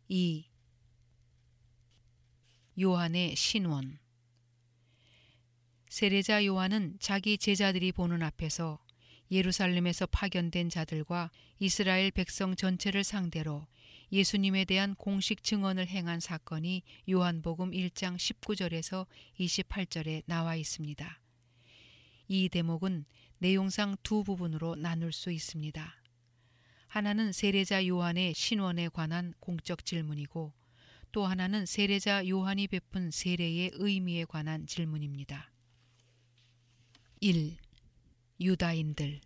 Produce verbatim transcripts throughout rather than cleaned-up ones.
이. 요한의 신원. 세례자 요한은 자기 제자들이 보는 앞에서 예루살렘에서 파견된 자들과 이스라엘 백성 전체를 상대로 예수님에 대한 공식 증언을 행한 사건이 요한복음 일 장 십구 절에서 이십팔 절에 나와 있습니다. 이 대목은 내용상 두 부분으로 나눌 수 있습니다. 하나는 세례자 요한의 신원에 관한 공적 질문이고, 또 하나는 세례자 요한이 베푼 세례의 의미에 관한 질문입니다. 일. 유다인들.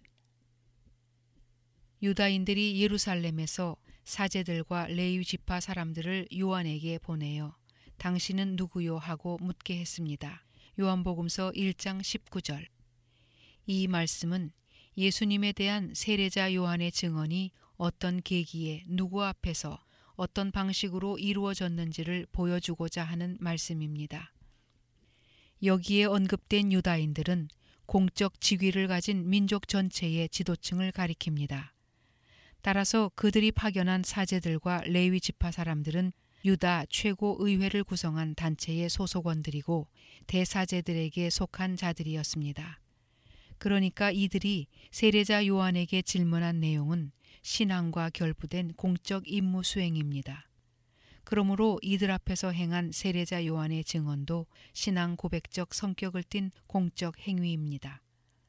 유다인들이 예루살렘에서 사제들과 레위 지파 사람들을 요한에게 보내어 당신은 누구요 하고 묻게 했습니다. 요한복음서 일 장 십구 절. 이 말씀은 예수님에 대한 세례자 요한의 증언이 어떤 계기에 누구 앞에서 어떤 방식으로 이루어졌는지를 보여주고자 하는 말씀입니다. 여기에 언급된 유다인들은 공적 직위를 가진 민족 전체의 지도층을 가리킵니다. 따라서 그들이 파견한 사제들과 레위 지파 사람들은 유다 최고 의회를 구성한 단체의 소속원들이고 대사제들에게 속한 자들이었습니다. 그러니까 이들이 세례자 요한에게 질문한 내용은 신앙과 결부된 공적 임무 수행입니다. 그러므로 이들 앞에서 행한 세례자 요한의 증언도 신앙 고백적 성격을 띤 공적 행위입니다.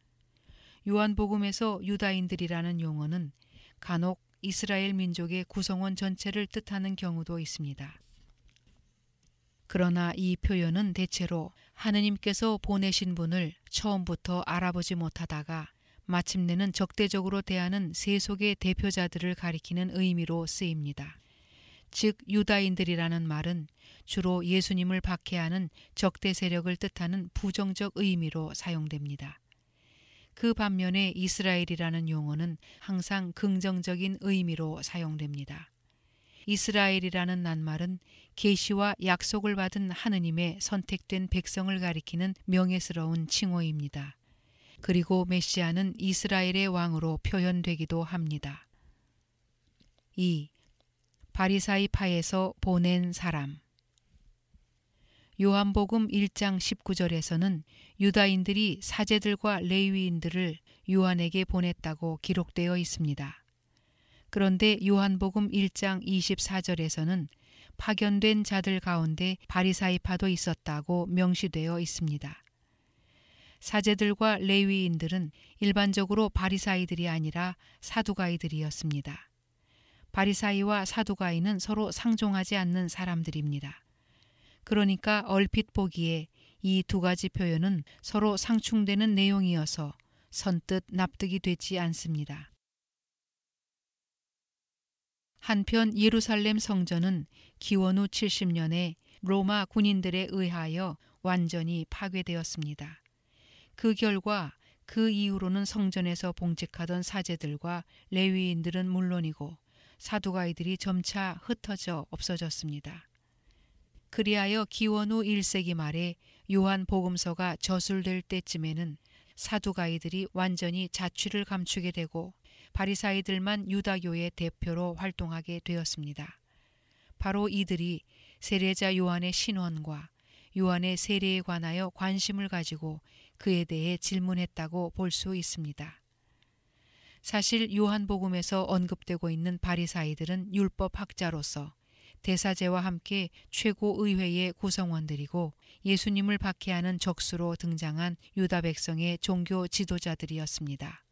요한복음에서 유다인들이라는 용어는 간혹 이스라엘 민족의 구성원 전체를 뜻하는 경우도 있습니다. 그러나 이 표현은 대체로 하느님께서 보내신 분을 처음부터 알아보지 못하다가 마침내는 적대적으로 대하는 세속의 대표자들을 가리키는 의미로 쓰입니다. 즉 유다인들이라는 말은 주로 예수님을 박해하는 적대 세력을 뜻하는 부정적 의미로 사용됩니다. 그 반면에 이스라엘이라는 용어는 항상 긍정적인 의미로 사용됩니다. 이스라엘이라는 낱말은 계시와 약속을 받은 하느님의 선택된 백성을 가리키는 명예스러운 칭호입니다. 그리고 메시아는 이스라엘의 왕으로 표현되기도 합니다. 이. 바리사이파에서 보낸 사람. 요한복음 일 장 십구 절에서는 유다인들이 사제들과 레위인들을 요한에게 보냈다고 기록되어 있습니다. 그런데 요한복음 일 장 이십사 절에서는 파견된 자들 가운데 바리사이파도 있었다고 명시되어 있습니다. 사제들과 레위인들은 일반적으로 바리사이들이 아니라 사두가이들이었습니다. 바리사이와 사두가이는 서로 상종하지 않는 사람들입니다. 그러니까 얼핏 보기에 이 두 가지 표현은 서로 상충되는 내용이어서 선뜻 납득이 되지 않습니다. 한편 예루살렘 성전은 기원 후 칠십 년에 로마 군인들에 의하여 완전히 파괴되었습니다. 그 결과 그 이후로는 성전에서 봉직하던 사제들과 레위인들은 물론이고 사두가이들이 점차 흩어져 없어졌습니다. 그리하여 기원 후 일 세기 말에 요한 복음서가 저술될 때쯤에는 사두가이들이 완전히 자취를 감추게 되고 바리사이들만 유다교의 대표로 활동하게 되었습니다. 바로 이들이 세례자 요한의 신원과 요한의 세례에 관하여 관심을 가지고 그에 대해 질문했다고 볼 수 있습니다. 사실 요한복음에서 언급되고 있는 바리사이들은 율법학자로서 대사제와 함께 최고의회의 구성원들이고 예수님을 박해하는 적수로 등장한 유다 백성의 종교 지도자들이었습니다.